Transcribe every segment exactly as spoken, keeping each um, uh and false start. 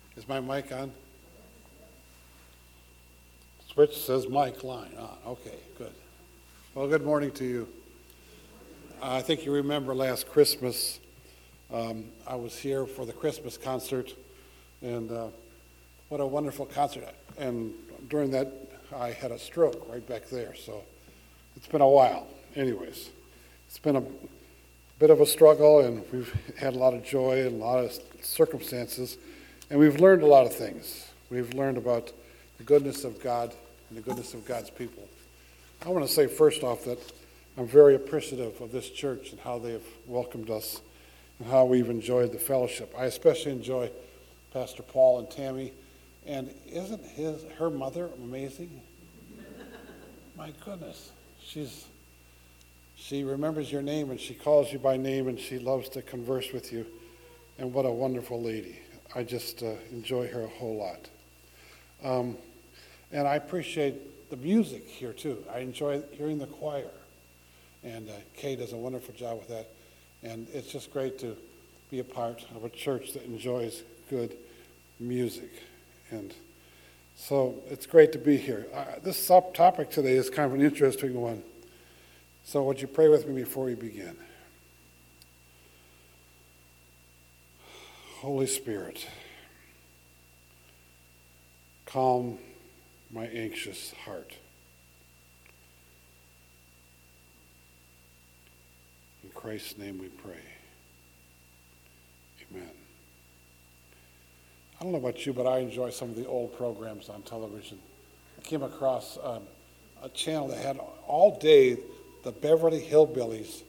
Is my mic on? Switch says mic line on. Okay, good. Well, good morning to you. Uh, I think you remember last Christmas, um, I was here for the Christmas concert, and uh, what a wonderful concert. And during that, I had a stroke right back there, so it's been a while. Anyways, it's been a bit of a struggle, and we've had a lot of joy and a lot of circumstances, and we've learned a lot of things. We've learned about the goodness of God and the goodness of God's people. I want to say first off that I'm very appreciative of this church and how they have welcomed us and how we've enjoyed the fellowship. I especially enjoy Pastor Paul and Tammy, and isn't his her mother amazing? My goodness, she's she remembers your name and she calls you by name and she loves to converse with you, and what a wonderful lady. I just uh, enjoy her a whole lot. Um, and I appreciate the music here too. I enjoy hearing the choir. And uh, Kay does a wonderful job with that. And it's just great to be a part of a church that enjoys good music. And so it's great to be here. Uh, this topic today is kind of an interesting one. So would you pray with me before we begin? Holy Spirit, calm my anxious heart. In Christ's name we pray. Amen. I don't know about you, but I enjoy some of the old programs on television. I came across um, a channel that had all day the Beverly Hillbillies.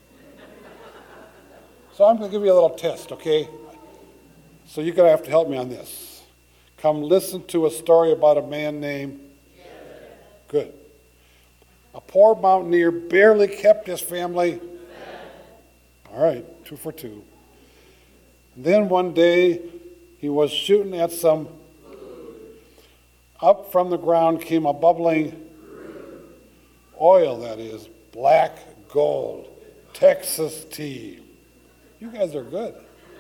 So I'm going to give you a little test, okay? So you're going to have to help me on this. Come listen to a story about a man named... Good. A poor mountaineer barely kept his family... All right, two for two. Then one day, he was shooting at some food. Up from the ground came a bubbling food. Oil, that is, black gold, Texas tea. You guys are good.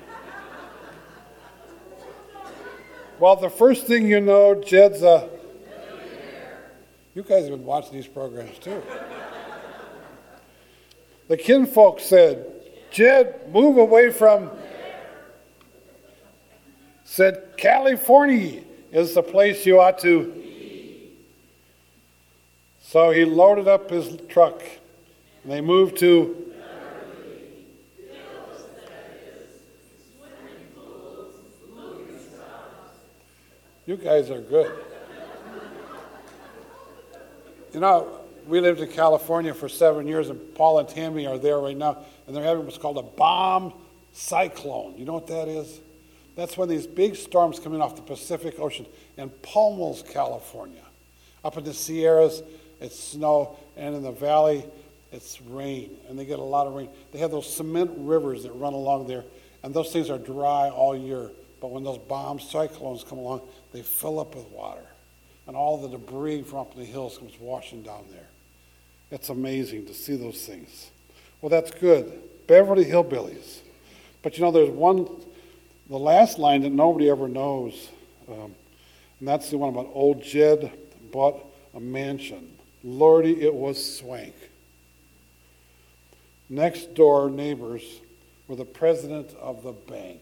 Well, the first thing you know, Jed's a... You guys have been watching these programs, too. The kinfolk said, Jed, move away from... Said, California is the place you ought to... So he loaded up his truck, and they moved to... You guys are good. You know, we lived in California for seven years, and Paul and Tammy are there right now, and they're having what's called a bomb cyclone. You know what that is? That's when these big storms come in off the Pacific Ocean and pummels California. Up in the Sierras, it's snow, and in the valley, it's rain, and they get a lot of rain. They have those cement rivers that run along there, and those things are dry all year. But when those bomb cyclones come along, they fill up with water. And all the debris from up in the hills comes washing down there. It's amazing to see those things. Well, that's good. Beverly Hillbillies. But you know, there's one, the last line that nobody ever knows. Um, and that's the one about old Jed bought a mansion. Lordy, it was swank. Next door neighbors were the president of the bank.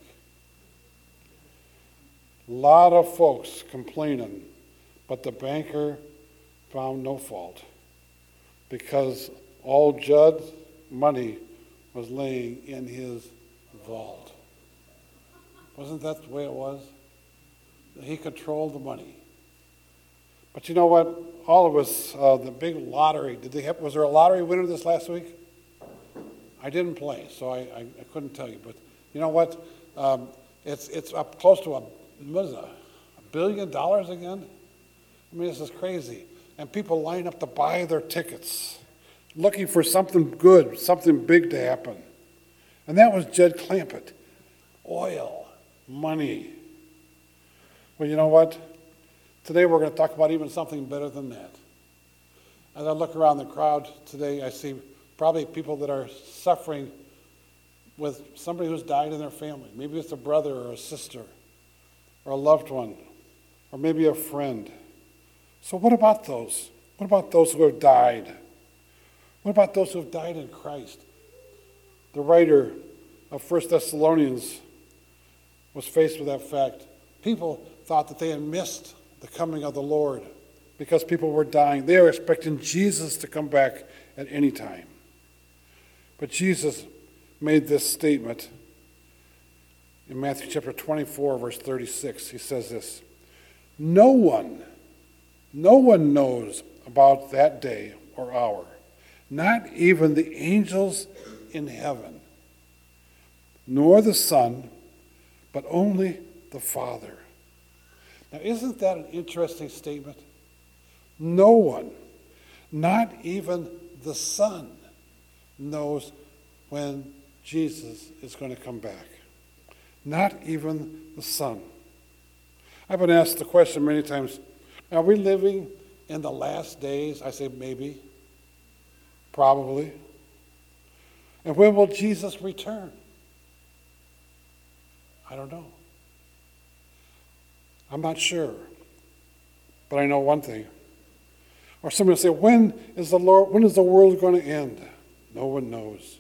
A lot of folks complaining, but the banker found no fault because all Judd's money was laying in his vault. Wasn't that the way it was? He controlled the money. But you know what? All of us, uh, the big lottery, did they have, was there a lottery winner this last week? I didn't play, so I, I, I couldn't tell you. But you know what? Um, it's it's up close to a What is it, a billion dollars again? I mean, this is crazy. And people line up to buy their tickets, looking for something good, something big to happen. And that was Jed Clampett. Oil, money. Well, you know what? Today we're going to talk about even something better than that. As I look around the crowd today, I see probably people that are suffering with somebody who's died in their family. Maybe it's a brother or a sister. or a loved one, or maybe a friend. So what about those? What about those who have died? What about those who have died in Christ? The writer of First Thessalonians was faced with that fact. People thought that they had missed the coming of the Lord because people were dying. They were expecting Jesus to come back at any time. But Jesus made this statement in Matthew chapter twenty-four, verse thirty-six. He says this, "No one, no one knows about that day or hour, not even the angels in heaven, nor the Son, but only the Father." Now, isn't that an interesting statement? No one, not even the Son, knows when Jesus is going to come back. Not even the Son. I've been asked the question many times, are we living in the last days? I say maybe, probably. And when will Jesus return? I don't know. I'm not sure. But I know one thing. Or somebody will say, when is the Lord, when is the world going to end? No one knows.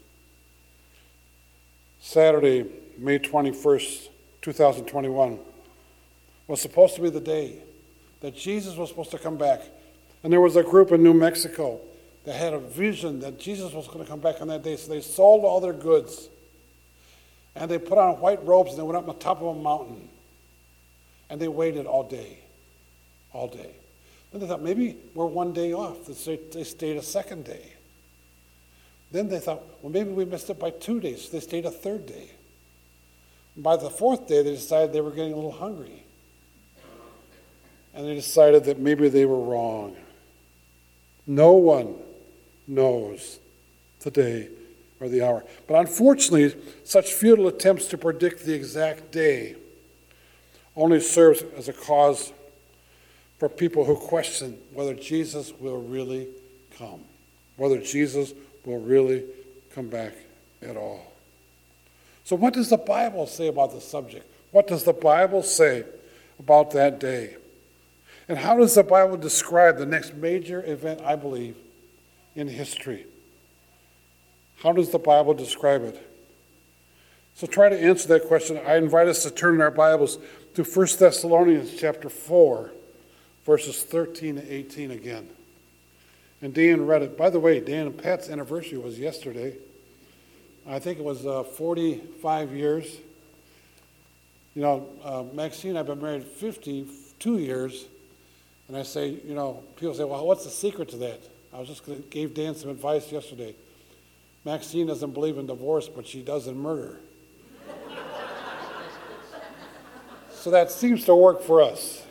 Saturday, May twenty-first, two thousand twenty-one, was supposed to be the day that Jesus was supposed to come back. And there was a group in New Mexico that had a vision that Jesus was going to come back on that day. So they sold all their goods. And they put on white robes and they went up on the top of a mountain. And they waited all day. All day. Then they thought, maybe we're one day off. They stayed a second day. Then they thought, well, maybe we missed it by two days. So they stayed a third day. And by the fourth day, they decided they were getting a little hungry. And they decided that maybe they were wrong. No one knows the day or the hour. But unfortunately, such futile attempts to predict the exact day only serves as a cause for people who question whether Jesus will really come, whether Jesus will really come back at all. So what does the Bible say about the subject? What does the Bible say about that day? And how does the Bible describe the next major event, I believe, in history? How does the Bible describe it? So try to answer that question. I invite us to turn in our Bibles to First Thessalonians chapter four, verses thirteen to eighteen again. And Dan read it. By the way, Dan and Pat's anniversary was yesterday. I think it was uh, forty-five years. You know, uh, Maxine and I have been married fifty-two years. And I say, you know, people say, well, what's the secret to that? I was just gonna, gave Dan some advice yesterday. Maxine doesn't believe in divorce, but she does in murder. So that seems to work for us.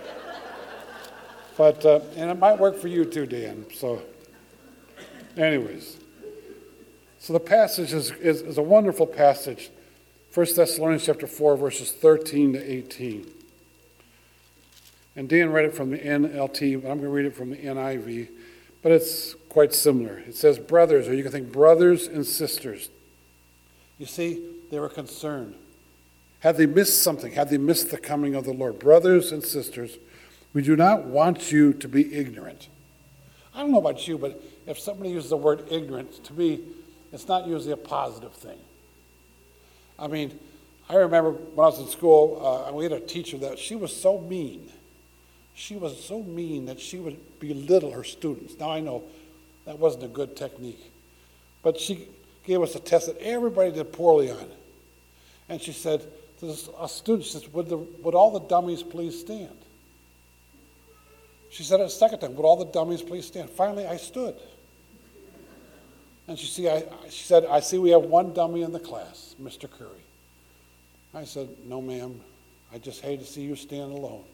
But, uh, and it might work for you too, Dan. So, anyways. So the passage is, is, is a wonderful passage. First Thessalonians chapter four, verses thirteen to eighteen. And Dan read it from the N L T, but I'm going to read it from the N I V. But it's quite similar. It says, brothers, or you can think brothers and sisters. You see, they were concerned. Had they missed something? Had they missed the coming of the Lord? Brothers and sisters, we do not want you to be ignorant. I don't know about you, but if somebody uses the word ignorant, to me, it's not usually a positive thing. I mean, I remember when I was in school, uh, we had a teacher that she was so mean. She was so mean that she would belittle her students. Now I know that wasn't a good technique. But she gave us a test that everybody did poorly on. And she said to a student, she said, would, the, would all the dummies please stand? She said it a second time, would all the dummies please stand? Finally, I stood. And she, see, I, she said, I see we have one dummy in the class, Mister Curry. I said, no, ma'am. I just hate to see you stand alone.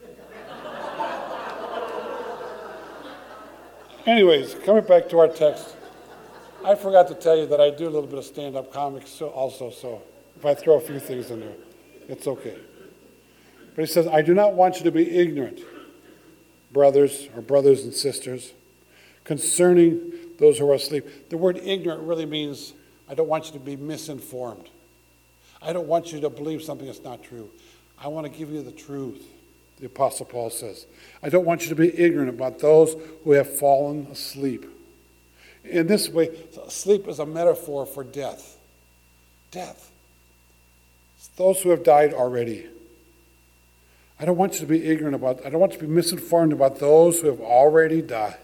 Anyways, coming back to our text, I forgot to tell you that I do a little bit of stand-up comics also, so if I throw a few things in there, it's okay. But he says, I do not want you to be ignorant, brothers or brothers and sisters, concerning those who are asleep. The word ignorant really means I don't want you to be misinformed. I don't want you to believe something that's not true. I want to give you the truth, the Apostle Paul says. I don't want you to be ignorant about those who have fallen asleep. In this way, sleep is a metaphor for death. Death. It's those who have died already. I don't want you to be ignorant about, I don't want you to be misinformed about those who have already died,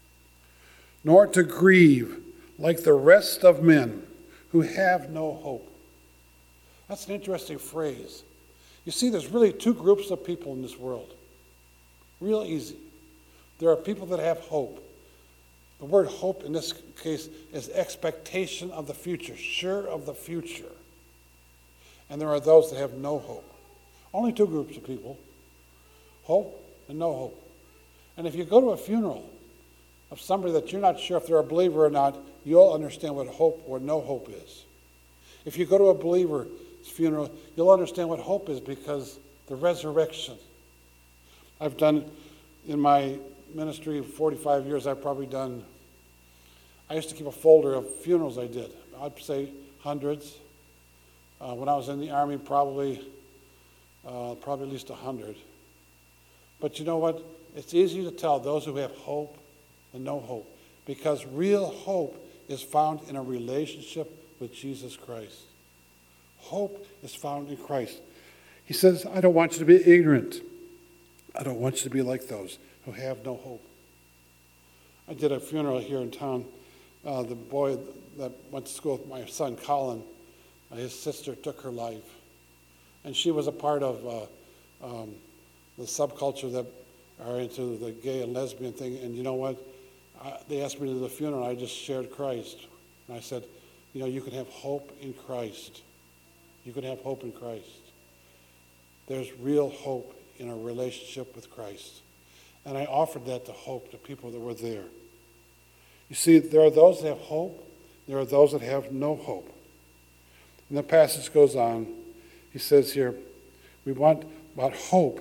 nor to grieve like the rest of men who have no hope. That's an interesting phrase. You see, there's really two groups of people in this world. Real easy. There are people that have hope. The word hope in this case is expectation of the future, sure of the future. And there are those that have no hope. Only two groups of people, hope and no hope. And if you go to a funeral of somebody that you're not sure if they're a believer or not, you'll understand what hope or no hope is. If you go to a believer's funeral, you'll understand what hope is, because the resurrection. I've done, in my ministry of forty-five years, I've probably done, I used to keep a folder of funerals I did. I'd say hundreds. Uh, when I was in the Army, probably Uh, probably at least a hundred. But you know what? It's easy to tell those who have hope and no hope, because real hope is found in a relationship with Jesus Christ. Hope is found in Christ. He says, I don't want you to be ignorant. I don't want you to be like those who have no hope. I did a funeral here in town. Uh, the boy that went to school with my son, Colin, uh, his sister took her life. And she was a part of uh, um, the subculture that are into the gay and lesbian thing. And you know what? I, they asked me to do the funeral. I just shared Christ. And I said, you know, you can have hope in Christ. You can have hope in Christ. There's real hope in a relationship with Christ. And I offered that to hope to people that were there. You see, there are those that have hope. There are those that have no hope. And the passage goes on. He says here, we want about hope,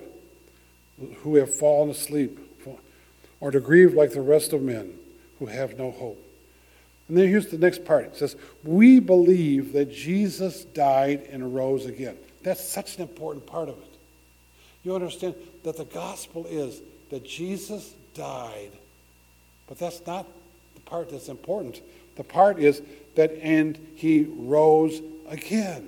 who have fallen asleep, or to grieve like the rest of men who have no hope. And then here's the next part. It says, we believe that Jesus died and rose again. That's such an important part of it. You understand that the gospel is that Jesus died, but that's not the part that's important. The part is that, and he rose again.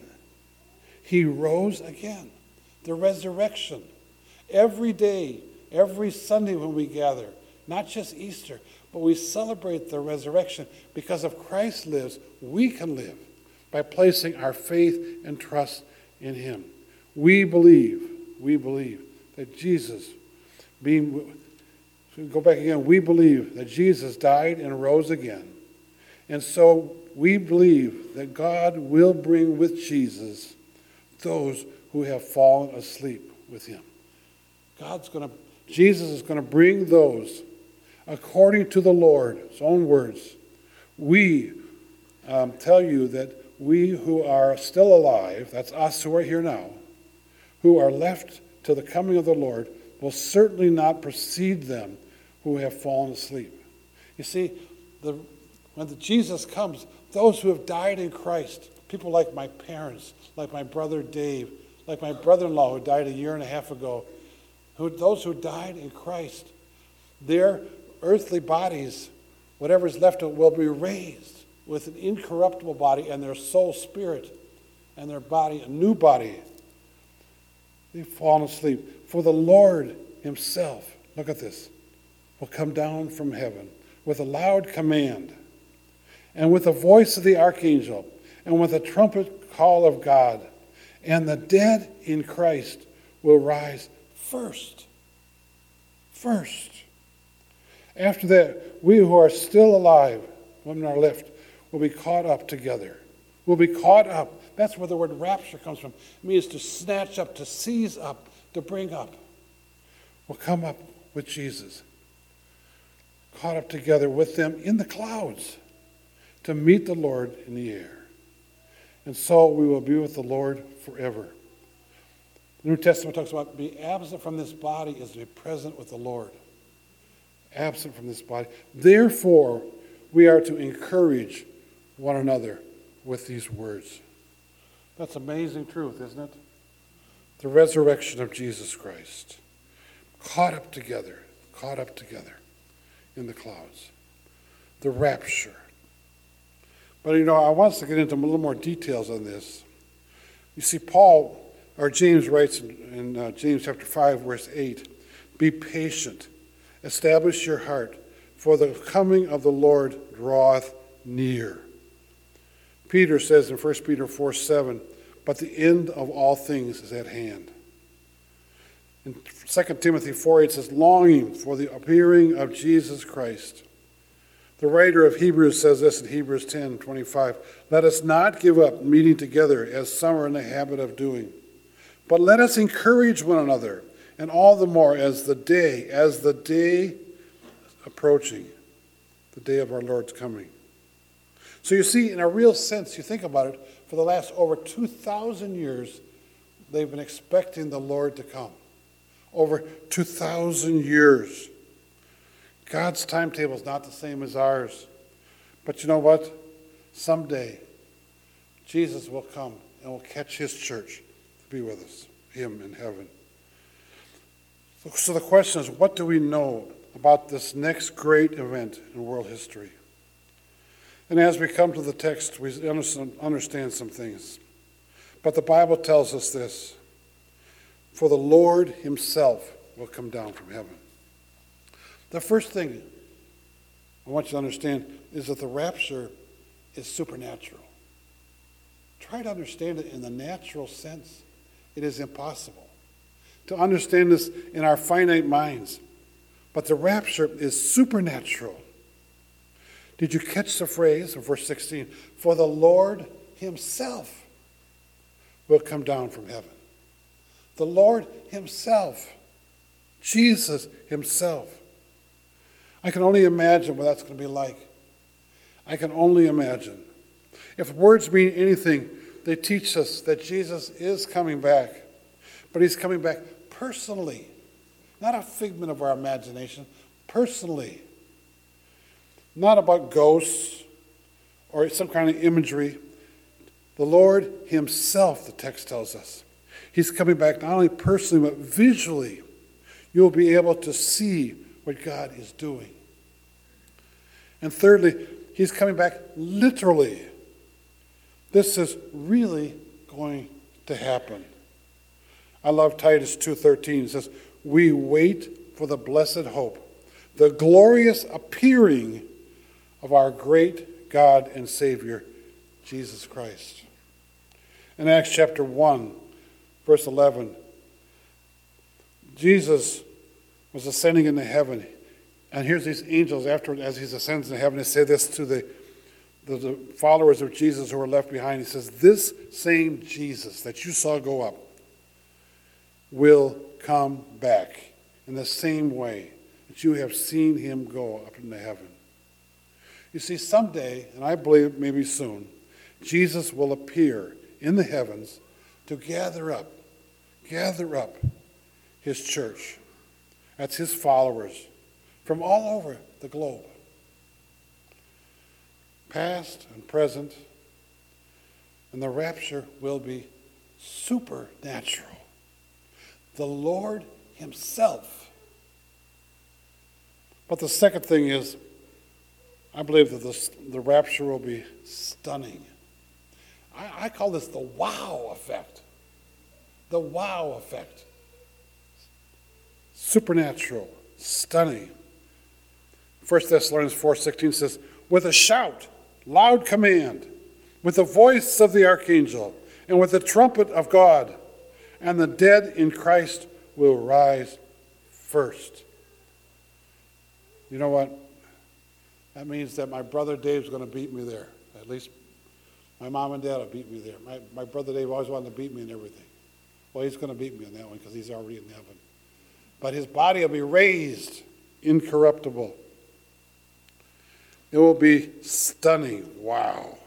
He rose again. The resurrection. Every day, every Sunday when we gather, not just Easter, but we celebrate the resurrection. Because if Christ lives, we can live by placing our faith and trust in him. We believe, we believe that Jesus, being, so go back again, we believe that Jesus died and rose again. And so we believe that God will bring with Jesus those who have fallen asleep with him. God's going to, Jesus is going to bring those according to the Lord's own words. We um, tell you that we who are still alive, that's us who are here now, who are left to the coming of the Lord, will certainly not precede them who have fallen asleep. You see, the, when the Jesus comes, those who have died in Christ, people like my parents, like my brother Dave, like my brother-in-law who died a year and a half ago, who, those who died in Christ, their earthly bodies, whatever is left of it, will be raised with an incorruptible body, and their soul, spirit, and their body, a new body. They've fallen asleep. For the Lord himself, look at this, will come down from heaven with a loud command, and with the voice of the archangel, and with a trumpet call of God, and the dead in Christ will rise first. First. After that, we who are still alive, women are left, will be caught up together. Will be caught up. That's where the word rapture comes from. It means to snatch up, to seize up, to bring up. We'll come up with Jesus. Caught up together with them in the clouds to meet the Lord in the air. And so we will be with the Lord forever. The New Testament talks about being absent from this body is to be present with the Lord. Absent from this body. Therefore, we are to encourage one another with these words. That's amazing truth, isn't it? the resurrection of Jesus Christ. Caught up together, caught up together in the clouds. The rapture. But, you know, I want us to get into a little more details on this. You see, Paul, or James writes in, in uh, James chapter five, verse eight, be patient, establish your heart, for the coming of the Lord draweth near. Peter says in First Peter four seven, but the end of all things is at hand. In Second Timothy four eight says, longing for the appearing of Jesus Christ. The writer of Hebrews says this in Hebrews ten twenty-five, let us not give up meeting together as some are in the habit of doing, but let us encourage one another, and all the more as the day, as the day approaching, the day of our Lord's coming. So you see, in a real sense, you think about it, for the last over two thousand years, they've been expecting the Lord to come. Over two thousand years. God's timetable is not the same as ours. But you know what? Someday, Jesus will come and will catch his church to be with us, him in heaven. So the question is, what do we know about this next great event in world history? And as we come to the text, we understand some things. But the Bible tells us this, for the Lord himself will come down from heaven. The first thing I want you to understand is that the rapture is supernatural. Try to understand it in the natural sense. It is impossible to understand this in our finite minds. But the rapture is supernatural. Did you catch the phrase in verse sixteen? For the Lord himself will come down from heaven. The Lord himself. Jesus himself. I can only imagine what that's going to be like. I can only imagine. If words mean anything, they teach us that Jesus is coming back. But he's coming back personally. Not a figment of our imagination. Personally. Not about ghosts or some kind of imagery. The Lord himself, the text tells us. He's coming back not only personally, but visually. You'll be able to see what God is doing. And thirdly, he's coming back literally. This is really going to happen. I love Titus two thirteen. It says, we wait for the blessed hope, the glorious appearing of our great God and Savior, Jesus Christ. In Acts chapter one, verse eleven, Jesus was ascending into heaven. And here's these angels afterward, as he ascends into heaven, they say this to the, the, the followers of Jesus who were left behind. He says, this same Jesus that you saw go up will come back in the same way that you have seen him go up into heaven. You see, someday, and I believe maybe soon, Jesus will appear in the heavens to gather up, gather up his church. That's his followers from all over the globe. Past and present. And the rapture will be supernatural. The Lord himself. But the second thing is, I believe that this, the rapture will be stunning. I, I call this the wow effect. The wow effect. Supernatural, stunning. First Thessalonians four sixteen says, with a shout, loud command, with the voice of the archangel, and with the trumpet of God, and the dead in Christ will rise first. You know what? That means that my brother Dave's going to beat me there. At least my mom and dad will beat me there. My, my brother Dave always wanted to beat me in everything. Well, he's going to beat me on that one because he's already in heaven. But his body will be raised incorruptible. It will be stunning. Wow.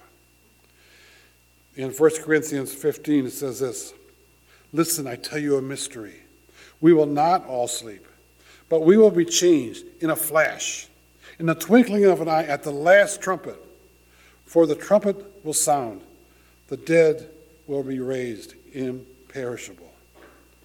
In First Corinthians fifteen, it says this, listen, I tell you a mystery. We will not all sleep, but we will be changed in a flash, in the twinkling of an eye, at the last trumpet. For the trumpet will sound. The dead will be raised imperishable.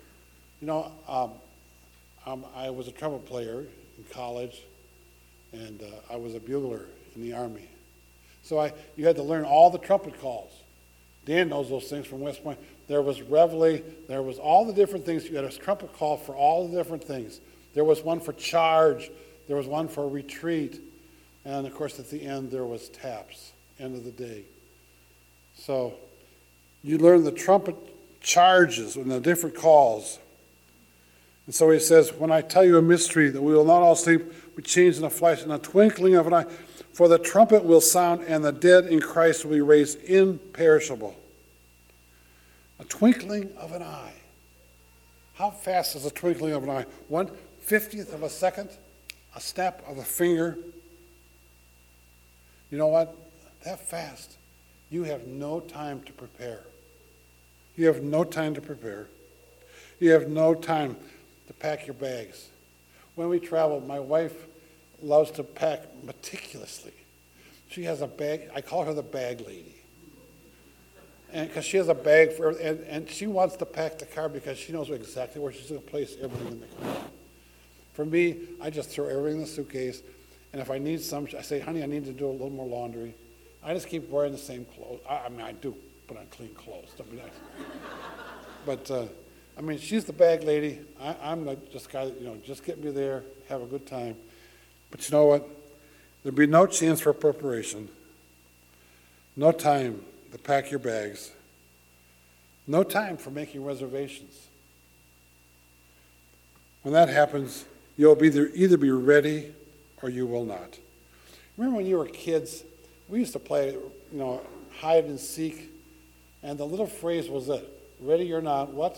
You know, um, um, I was a trumpet player in college, and uh, I was a bugler in the Army. So I, you had to learn all the trumpet calls. Dan knows those things from West Point. There was reveille, there was all the different things. You had a trumpet call for all the different things. There was one for charge, there was one for retreat, and of course at the end there was taps, end of the day. So you learn the trumpet charges and the different calls. And so he says, when I tell you a mystery, that we will not all sleep, we change in a flash, in a twinkling of an eye. For the trumpet will sound, and the dead in Christ will be raised imperishable. A twinkling of an eye. How fast is a twinkling of an eye? One fiftieth of a second? A snap of a finger? You know what? That fast. You have no time to prepare. You have no time to prepare. You have no time to pack your bags. When we travel, my wife loves to pack meticulously. She has a bag. I call her the bag lady. And because she has a bag for, and, and she wants to pack the car because she knows exactly where she's going to place everything in the car. For me, I just throw everything in the suitcase, and if I need some, I say, honey, I need to do a little more laundry. I just keep wearing the same clothes. I, I mean, I do put on clean clothes. Don't be nice. But, uh, I mean, she's the bag lady. I, I'm the just guy that, you know, just get me there, have a good time. But you know what? There'd be no chance for preparation. No time to pack your bags. No time for making reservations. When that happens, you'll be either, either be ready or you will not. Remember when you were kids, we used to play, you know, hide and seek, and the little phrase was that, ready or not, what?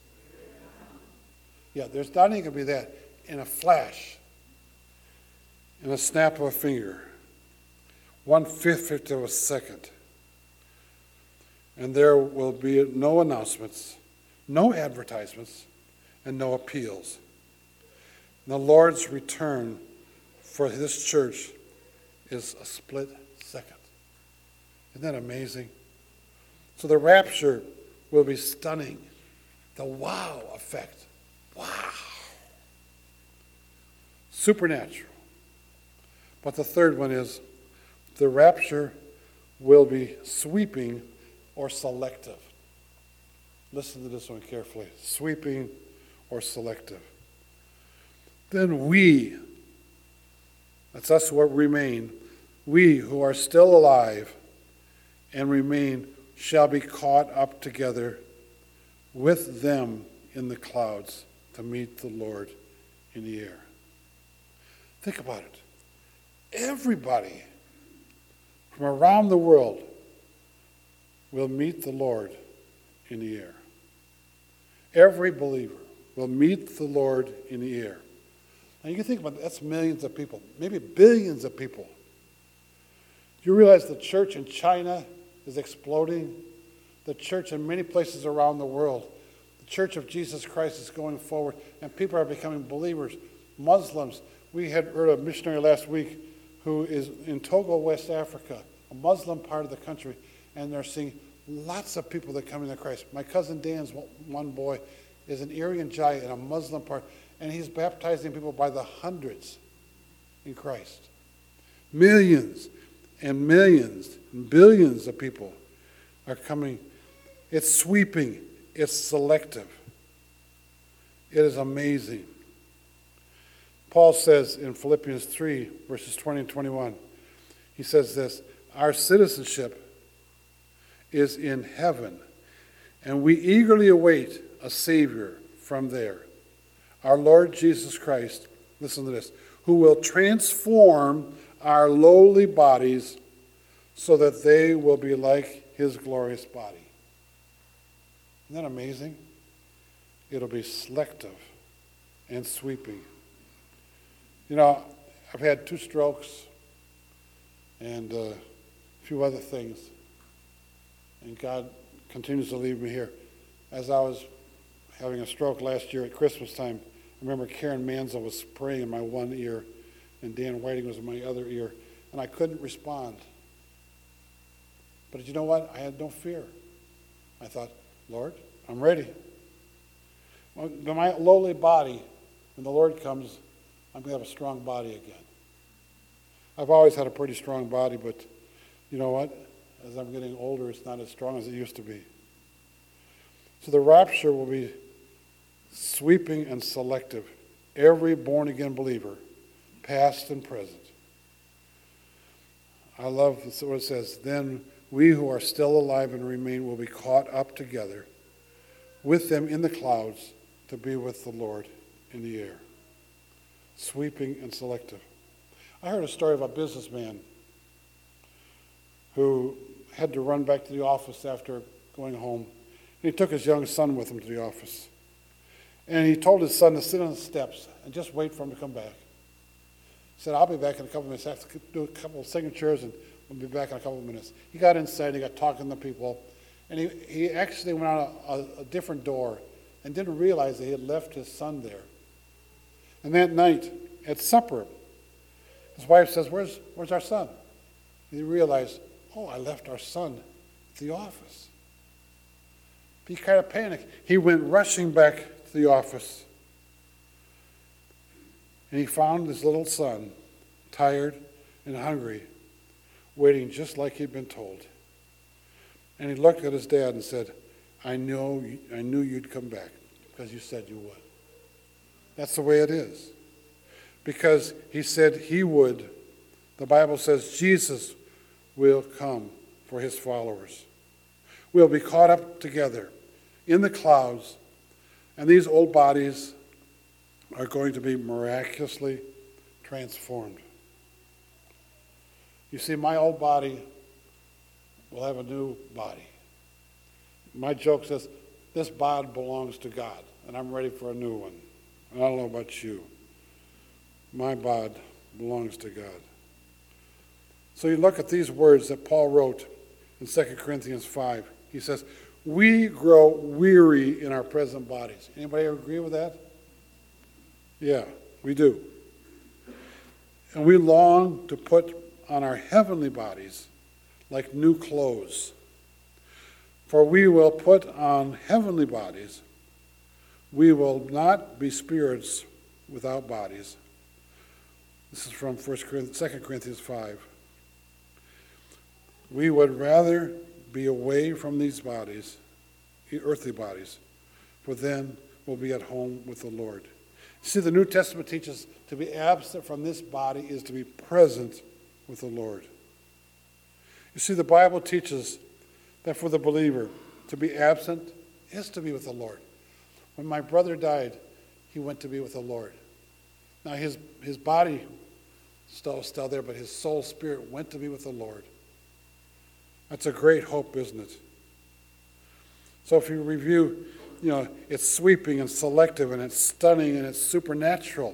Yeah, there's not even going to be that. In a flash, in a snap of a finger, one-fifth of a second. And there will be no announcements, no advertisements, and no appeals. And the Lord's return for this church is a split second. Isn't that amazing? So the rapture will be stunning. The wow effect. Wow. Supernatural. But the third one is the rapture will be sweeping or selective. Listen to this one carefully. Sweeping or selective. Then we, that's us who remain, we who are still alive and remain shall be caught up together with them in the clouds to meet the Lord in the air. Think about it. Everybody from around the world will meet the Lord in the air. Every believer will meet the Lord in the air. Now you can think about it, that's millions of people, maybe billions of people. Do you realize the church in China is exploding? The church in many places around the world. The Church of Jesus Christ is going forward, and people are becoming believers. Muslims. We had heard a missionary last week who is in Togo, West Africa, a Muslim part of the country, and they're seeing lots of people that come into Christ. My cousin Dan's one boy is an Irian Jai in a Muslim part, and he's baptizing people by the hundreds in Christ. Millions and millions and billions of people are coming. It's sweeping. It's selective. It is amazing. Paul says in Philippians three, verses twenty and twenty-one, he says this, our citizenship is in heaven, and we eagerly await a Savior from there, our Lord Jesus Christ, listen to this, who will transform our lowly bodies so that they will be like his glorious body. Isn't that amazing? It'll be selective and sweeping. You know, I've had two strokes and uh, a few other things, and God continues to lead me here. As I was having a stroke last year at Christmas time, I remember Karen Manzo was praying in my one ear, and Dan Whiting was in my other ear, and I couldn't respond. But you know what? I had no fear. I thought, Lord, I'm ready. When my lowly body, when the Lord comes, I'm going to have a strong body again. I've always had a pretty strong body, but you know what? As I'm getting older, it's not as strong as it used to be. So the rapture will be sweeping and selective. Every born-again believer, past and present. I love what it says, then we who are still alive and remain will be caught up together with them in the clouds to be with the Lord in the air. Sweeping and selective. I heard a story of a businessman who had to run back to the office after going home. He took his young son with him to the office. And he told his son to sit on the steps and just wait for him to come back. He said, I'll be back in a couple of minutes. I have to do a couple of signatures and we'll be back in a couple of minutes. He got inside, he got talking to people, and he, he actually went out a, a, a different door and didn't realize that he had left his son there. And that night, at supper, his wife says, where's, where's our son? And he realized, oh, I left our son at the office. He kind of panicked. He went rushing back to the office. And he found his little son, tired and hungry, waiting just like he'd been told. And he looked at his dad and said, I know, I knew you'd come back because you said you would. That's the way it is. Because he said he would. The Bible says Jesus will come for his followers. We'll be caught up together in the clouds, and these old bodies are going to be miraculously transformed. You see, my old body will have a new body. My joke says, this body belongs to God, and I'm ready for a new one. I don't know about you. My body belongs to God. So you look at these words that Paul wrote in Second Corinthians five. He says, we grow weary in our present bodies. Anybody agree with that? Yeah, we do. And we long to put on our heavenly bodies like new clothes. For we will put on heavenly bodies. We will not be spirits without bodies. This is from Second Corinthians five. We would rather be away from these bodies, earthly bodies, for then we'll be at home with the Lord. See, the New Testament teaches to be absent from this body is to be present with the Lord. You see, the Bible teaches that for the believer, to be absent is to be with the Lord. When my brother died, he went to be with the Lord. Now, his, his body still still there, but his soul, spirit went to be with the Lord. That's a great hope, isn't it? So if you review, you know, it's sweeping and selective and it's stunning and it's supernatural.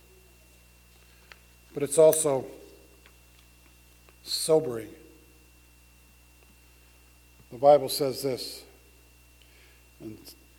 But it's also sobering. The Bible says this in,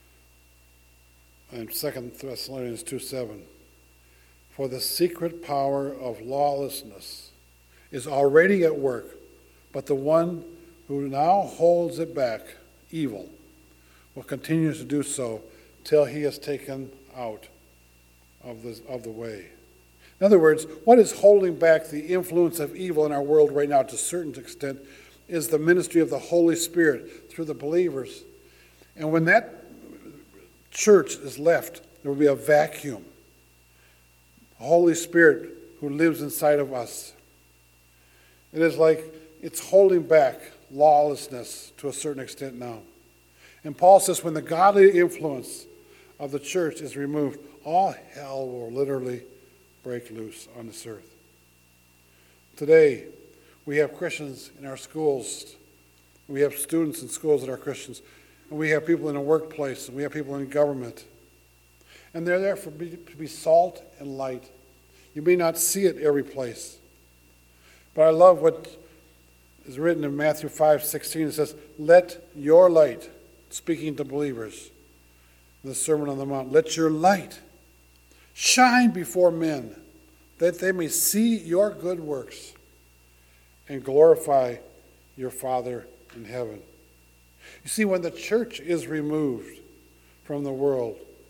in Second Thessalonians two seven. For the secret power of lawlessness is already at work, but the one who now holds it back, evil, will continue to do so till he is taken out of the, of the way. In other words, what is holding back the influence of evil in our world right now to a certain extent is the ministry of the Holy Spirit through the believers. And when that church is left, there will be a vacuum. The Holy Spirit who lives inside of us. It is like it's holding back lawlessness to a certain extent now. And Paul says when the godly influence of the church is removed, all hell will literally break loose on this earth. Today, we have Christians in our schools. We have students in schools that are Christians. And we have people in the workplace. And we have people in government. And they're there for be, to be salt and light. You may not see it every place. But I love what is written in Matthew five sixteen. It says, let your light, speaking to believers, in the Sermon on the Mount, let your light shine before men, that they may see your good works and glorify your Father in heaven. You see, when the church is removed from the world,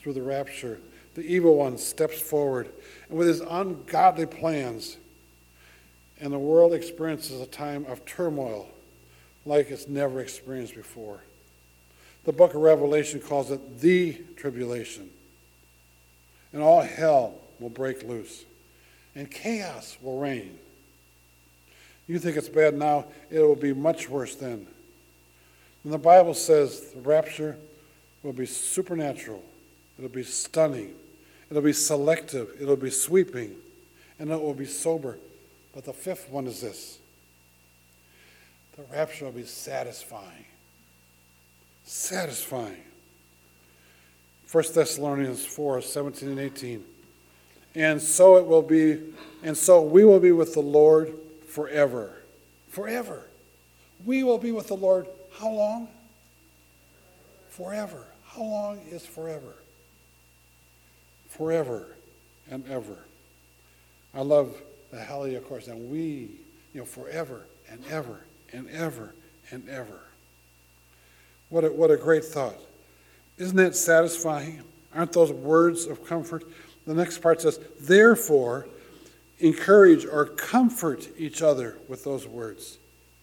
through the rapture, the evil one steps forward, and with his ungodly plans, and the world experiences a time of turmoil like it's never experienced before. The book of Revelation calls it the tribulation. And all hell will break loose, and chaos will reign. You think it's bad now, it will be much worse then. And the Bible says the rapture will be supernatural. It'll be stunning. It'll be selective. It'll be sweeping. And it will be sober. But the fifth one is this. The rapture will be satisfying. Satisfying. First Thessalonians four, seventeen and eighteen. And so it will be, and so we will be with the Lord forever. Forever. We will be with the Lord how long? Forever. How long is forever? Forever and ever. I love the Hallelujah chorus. And we, you know, forever and ever and ever and ever. What a, what a great thought. Isn't that satisfying? Aren't those words of comfort? The next part says, therefore, encourage or comfort each other with those words.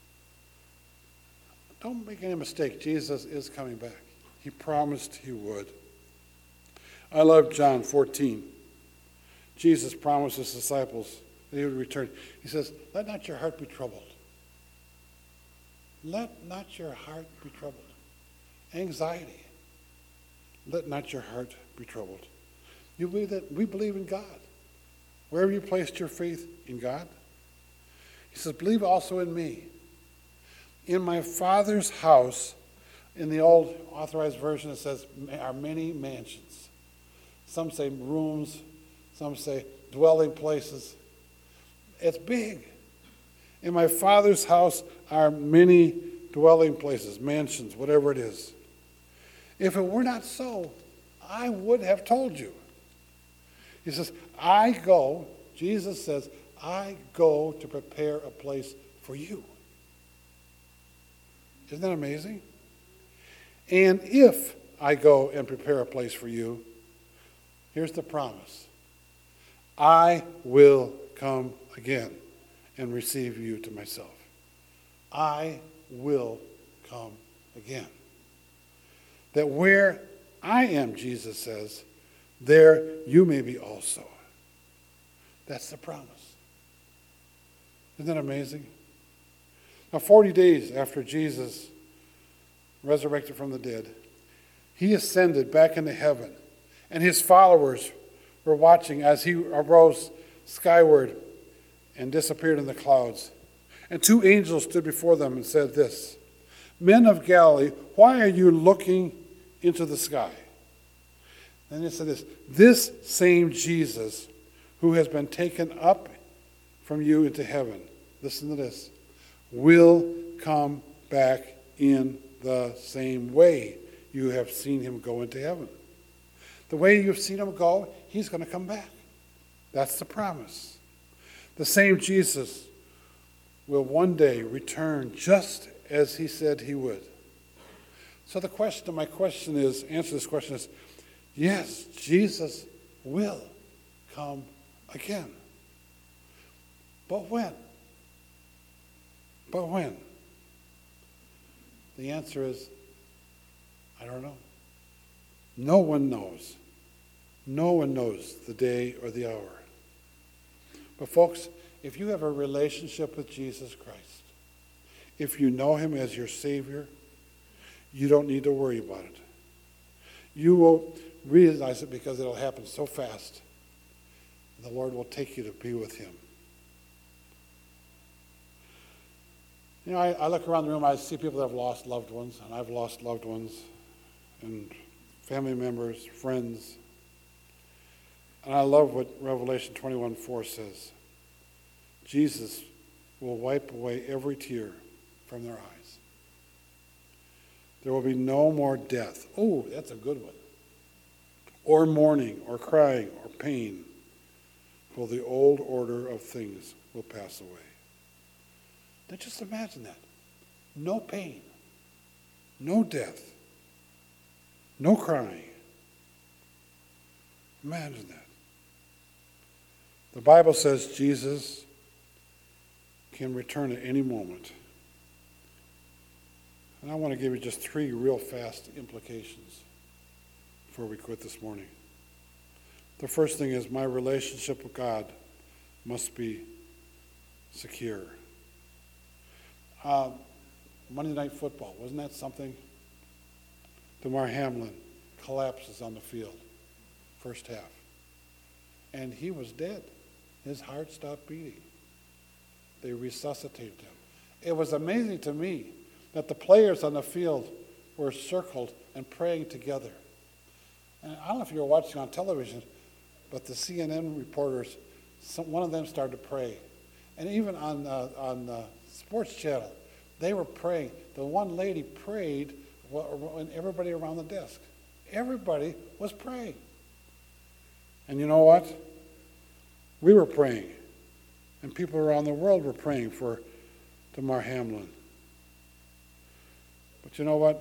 Don't make any mistake. Jesus is coming back. He promised he would. I love John fourteen. Jesus promised his disciples that he would return. He says, let not your heart be troubled. Let not your heart be troubled. Anxiety. Let not your heart be troubled. You believe that we believe in God. Wherever you placed your faith in God. He says, believe also in me. In my Father's house, in the old authorized version, it says, are many mansions. Some say rooms. Some say dwelling places. It's big. In my Father's house are many dwelling places, mansions, whatever it is. If it were not so, I would have told you. He says, I go, Jesus says, I go to prepare a place for you. Isn't that amazing? And if I go and prepare a place for you, here's the promise. I will come again and receive you to myself. I will come again. That where I am, Jesus says, there you may be also. That's the promise. Isn't that amazing? Now, forty days after Jesus resurrected from the dead, he ascended back into heaven, and his followers were watching as he arose skyward and disappeared in the clouds. And two angels stood before them and said this, men of Galilee, why are you looking into the sky? Then he said this, this same Jesus who has been taken up from you into heaven, listen to this, will come back in the same way you have seen him go into heaven. The way you've seen him go, he's going to come back. That's the promise. The same Jesus will one day return just as he said he would. So the question, my question is, answer this question is, yes, Jesus will come again. But when? But when? The answer is, I don't know. No one knows. No one knows the day or the hour. But folks, if you have a relationship with Jesus Christ, if you know him as your Savior, you don't need to worry about it. You will realize it because it'll happen so fast. The Lord will take you to be with him. You know, I, I look around the room, I see people that have lost loved ones, and I've lost loved ones, and family members, friends. And I love what Revelation twenty-one four says. Jesus will wipe away every tear from their eyes. There will be no more death. Oh, that's a good one. Or mourning, or crying, or pain. For the old order of things will pass away. Now just imagine that. No pain. No death. No crying. Imagine that. The Bible says Jesus can return at any moment. And I want to give you just three real fast implications before we quit this morning. The first thing is my relationship with God must be secure. Uh, Monday Night Football, wasn't that something? Damar Hamlin collapses on the field, first half. And he was dead. His heart stopped beating. They resuscitated him. It was amazing to me that the players on the field were circled and praying together. And I don't know if you were watching on television, but the C N N reporters, some, one of them started to pray. And even on, uh, on the Sports Channel, they were praying. The one lady prayed when everybody around the desk. Everybody was praying. And you know what? We were praying. And people around the world were praying for Damar Hamlin. But you know what?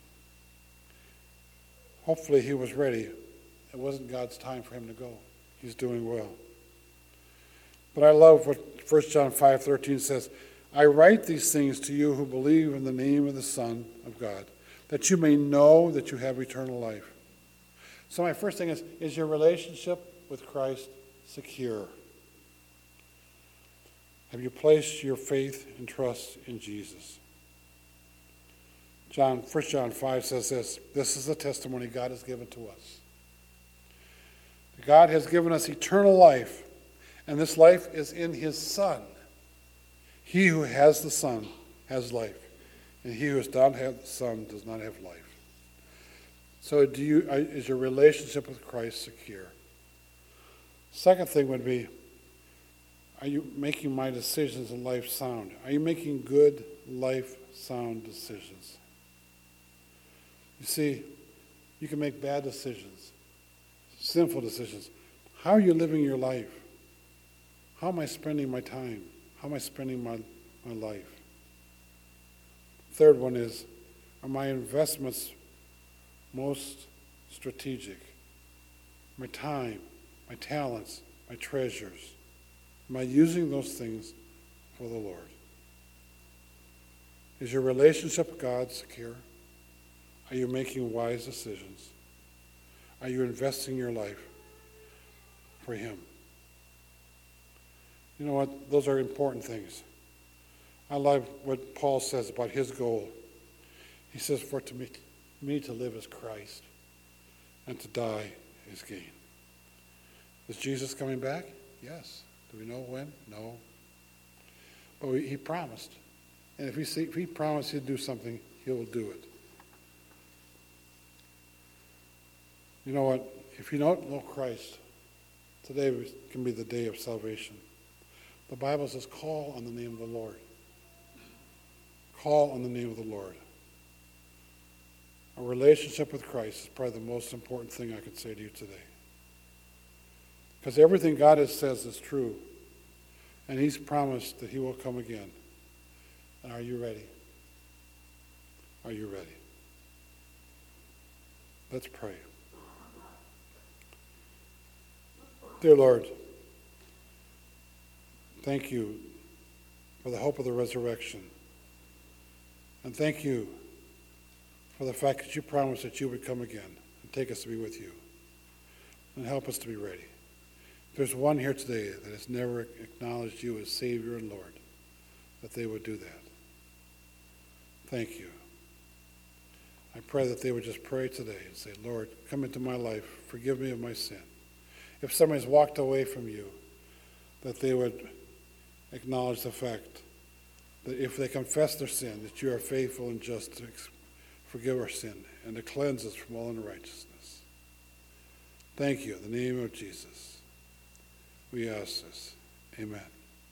Hopefully he was ready. It wasn't God's time for him to go. He's doing well. But I love what First John five thirteen says. I write these things to you who believe in the name of the Son of God, that you may know that you have eternal life. So my first thing is, is your relationship with Christ secure? Have you placed your faith and trust in Jesus? John, First John five says this, this is the testimony God has given to us. God has given us eternal life, and this life is in his Son. He who has the Son has life, and he who does not have the Son does not have life. So do you, is your relationship with Christ secure? Second thing would be, are you making my decisions in life sound? Are you making good life sound decisions? You see, you can make bad decisions, sinful decisions. How are you living your life? How am I spending my time? How am I spending my, my life? Third one is, are my investments most strategic? My time, my talents, my treasures. Am I using those things for the Lord? Is your relationship with God secure? Are you making wise decisions? Are you investing your life for him? You know what? Those are important things. I love what Paul says about his goal. He says, for to me, me to live is Christ, and to die is gain. Is Jesus coming back? Yes. Do we know when? No. But we, he promised. And if he, see, if he promised he'd do something, he will do it. You know what? If you don't know Christ, today can be the day of salvation. The Bible says, call on the name of the Lord. Call on the name of the Lord. A relationship with Christ is probably the most important thing I could say to you today. Because everything God has says is true. And he's promised that he will come again. And are you ready? Are you ready? Let's pray. Dear Lord, thank you for the hope of the resurrection. And thank you for the fact that you promised that you would come again and take us to be with you. And help us to be ready. If there's one here today that has never acknowledged you as Savior and Lord, that they would do that. Thank you. I pray that they would just pray today and say, Lord, come into my life. Forgive me of my sin. If somebody's walked away from you, that they would acknowledge the fact that if they confess their sin, that you are faithful and just to forgive our sin and to cleanse us from all unrighteousness. Thank you. In the name of Jesus, we ask this. Amen.